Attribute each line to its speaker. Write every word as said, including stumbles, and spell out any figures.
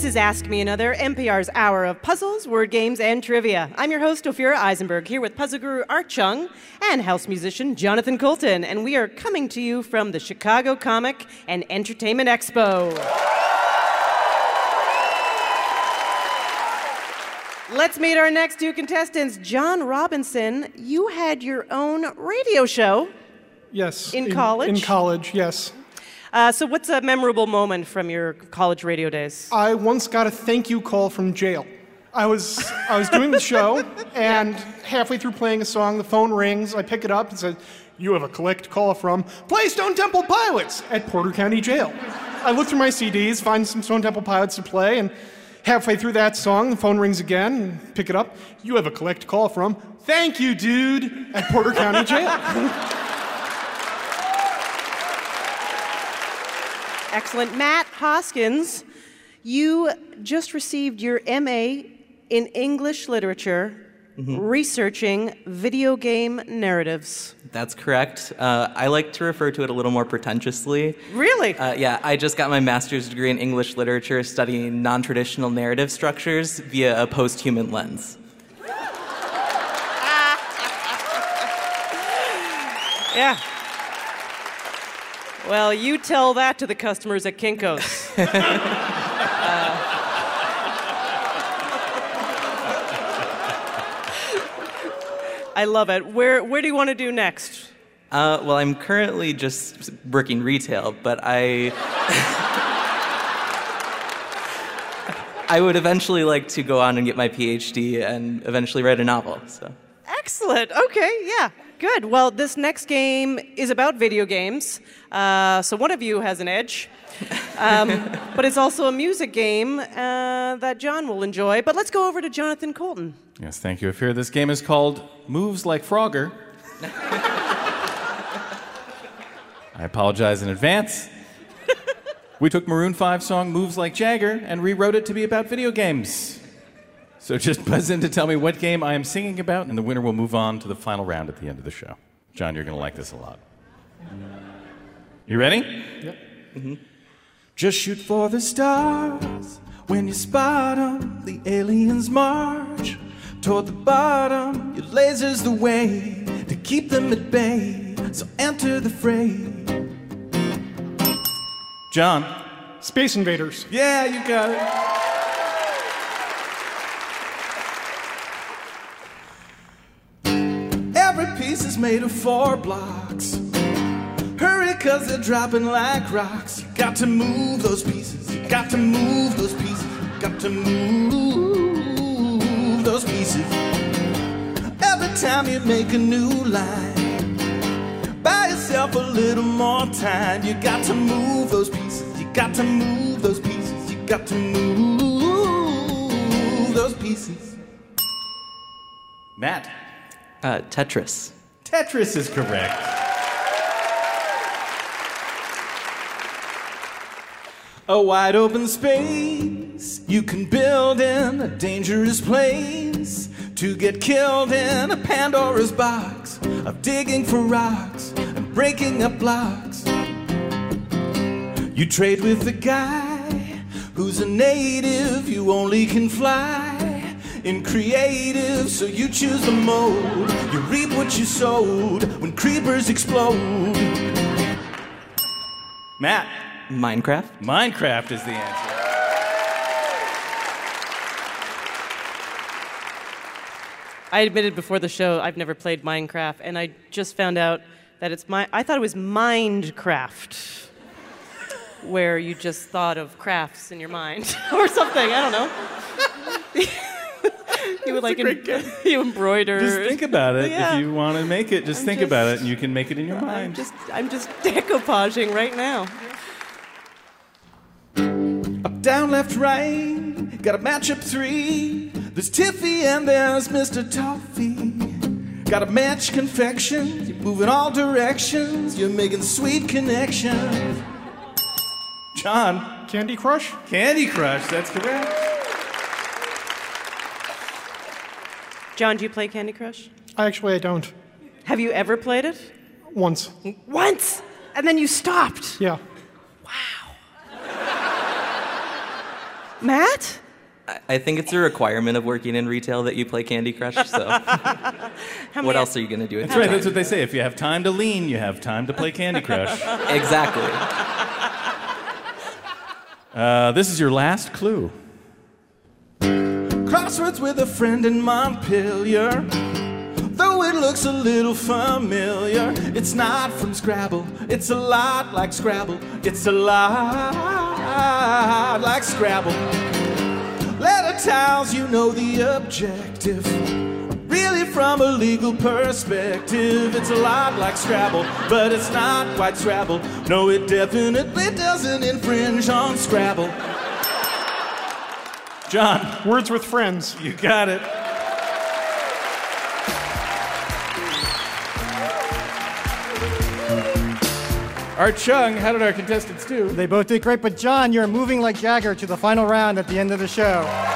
Speaker 1: This is Ask Me Another, N P R's hour of puzzles, word games, and trivia. I'm your host, Ophira Eisenberg, here with puzzle guru Art Chung and house musician Jonathan Coulton, and we are coming to you from the Chicago Comic and Entertainment Expo. Let's meet our next two contestants. John Robinson, you had your own radio show.
Speaker 2: Yes.
Speaker 1: In, in college?
Speaker 2: In college, yes.
Speaker 1: Uh, so what's a memorable moment from your college radio days?
Speaker 2: I once got a thank you call from jail. I was I was doing the show, and halfway through playing a song, the phone rings. I pick it up and says, "You have a collect call from Play Stone Temple Pilots at Porter County Jail." I look through my C Ds, find some Stone Temple Pilots to play, and halfway through that song, the phone rings again, and pick it up. "You have a collect call from Thank You, Dude, at Porter County Jail."
Speaker 1: Excellent. Matt Hoskins, you just received your M A in English Literature, mm-hmm. researching video game narratives.
Speaker 3: That's correct. Uh, I like to refer to it a little more pretentiously.
Speaker 1: Really?
Speaker 3: Uh, yeah, I just got my master's degree in English Literature studying non-traditional narrative structures via a post-human lens.
Speaker 1: Yeah. Well, you tell that to the customers at Kinko's. uh, I love it. Where where do you want to do next?
Speaker 3: Uh, well, I'm currently just working retail, but I... I would eventually like to go on and get my P H D and eventually write a novel, so...
Speaker 1: Excellent. Okay, yeah. Good. Well, this next game is about video games, uh, so one of you has an edge. Um, but it's also a music game uh, that John will enjoy. But let's go over to Jonathan Coulton.
Speaker 4: Yes, thank you, Ophira. This game is called Moves Like Frogger. I apologize in advance. We took Maroon five's song Moves Like Jagger and rewrote it to be about video games. So just buzz in to tell me what game I am singing about, and the winner will move on to the final round at the end of the show. John, you're going to like this a lot. You ready?
Speaker 2: Yep.
Speaker 4: Mm-hmm. Just shoot for the stars. When you spot 'em, the aliens march toward the bottom. Your laser's the way to keep them at bay. So enter the fray. John.
Speaker 2: Space Invaders.
Speaker 4: Yeah, you got it. Every piece is made of four blocks. Hurry, cause they're dropping like rocks. You got to move those pieces. You got to move those pieces. You got to move those pieces. Every time you make a new line, buy yourself a little more time. You got to move those pieces. You got to move those pieces. You got to move those pieces. Matt.
Speaker 3: Uh, Tetris.
Speaker 4: Tetris is correct. A wide open space you can build in a dangerous place to get killed in a Pandora's box of digging for rocks and breaking up blocks. You trade with the guy who's a native, you only can fly in creative, so you choose the mode. You reap what you sowed when creepers explode. Matt.
Speaker 3: Minecraft?
Speaker 4: Minecraft is the answer.
Speaker 1: I admitted before the show I've never played Minecraft, and I just found out that it's my. I thought it was Mindcraft, where you just thought of crafts in your mind or something. I don't know. You would like em- you embroider.
Speaker 4: Just think about it.
Speaker 1: Yeah.
Speaker 4: If you want to make it, just
Speaker 1: I'm
Speaker 4: think
Speaker 1: just,
Speaker 4: about it, and you can make it in your
Speaker 1: I'm
Speaker 4: mind.
Speaker 1: just I'm just decoupaging right now.
Speaker 4: Up, down, left, right. Got a matchup three. There's Tiffy and there's Mister Toffee. Got a match confection. You move in all directions. You're making sweet connections. John.
Speaker 2: Candy Crush?
Speaker 4: Candy Crush, that's correct.
Speaker 1: John, do you play Candy Crush?
Speaker 2: Actually, I don't.
Speaker 1: Have you ever played it?
Speaker 2: Once.
Speaker 1: Once? And then you stopped?
Speaker 2: Yeah.
Speaker 1: Wow. Matt?
Speaker 3: I, I think it's a requirement of working in retail that you play Candy Crush, so what
Speaker 1: many-
Speaker 3: else are you going to do with
Speaker 4: That's
Speaker 3: your
Speaker 4: right,
Speaker 3: time?
Speaker 4: that's what they say. If you have time to lean, you have time to play Candy Crush.
Speaker 3: Exactly.
Speaker 4: Uh, this is your last clue. Crossroads with a friend in Montpelier. Though it looks a little familiar, it's not from Scrabble. It's a lot like Scrabble. It's a lot like Scrabble. Letter tells you know the objective. Really, from a legal perspective, it's a lot like Scrabble, but it's not quite Scrabble. No, it definitely doesn't infringe on Scrabble. John,
Speaker 2: Words with Friends.
Speaker 4: you got it. Art Chung, how did our contestants do?
Speaker 5: They both did great, but John, you're moving like Jagger to the final round at the end of the show.